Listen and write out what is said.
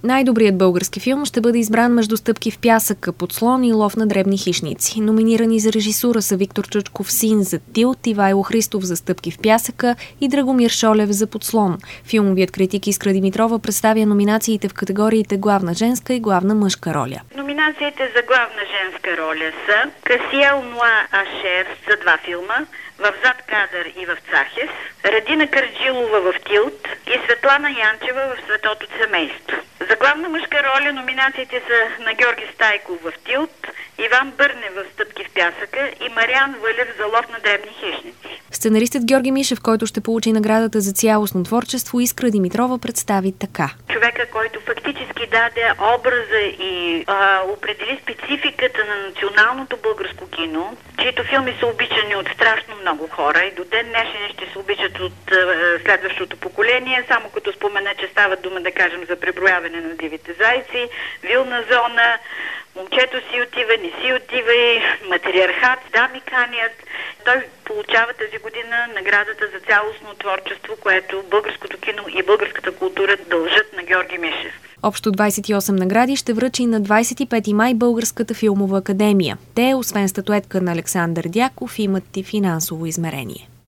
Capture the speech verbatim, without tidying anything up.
Най-добрият български филм ще бъде избран между Стъпки в пясъка, Подслон и Лов на дребни хищници. Номинирани за режисура са Виктор Чучков Син за Тилт, Ивайло Христов за Стъпки в пясъка и Драгомир Шолев за Подслон. Филмовият критик Искра Димитрова представя номинациите в категориите главна женска и главна мъжка роля. Номинациите за главна женска роля са Касиел Нуа Ашер за два филма, в Зад кадър и в Цахес, Радина Карджилова в Тилт и Светлана Янчева в Светото семейство. За главна мъжка роля номинациите са на Георги Стайков в Тилт, Иван Бърне в Стъпки в пясъка и Мариан Вълев за Лов на дребни хищници. Сценаристът Георги Мишев, който ще получи наградата за цялостно творчество, Искра Димитрова представи така. Човека, който фактически даде образа и а, определи спецификата на националното българско кино, чието филми са обичани от страшно много хора и до ден днешен ще се обичат от а, следващото поколение, само като спомена, че става дума, да кажем, за преброяване на дивите зайци, Вилна зона, Момчето си отива, не си отива и Матриархат, Дами канят. Той получава тази година наградата за цялостно творчество, което българското кино и българската култура дължат на Георги Мишев. Общо двадесет и осем награди ще връчи на двадесет и пети май Българската филмова академия. Те, освен статуетка на Александър Дяков, имат и финансово измерение.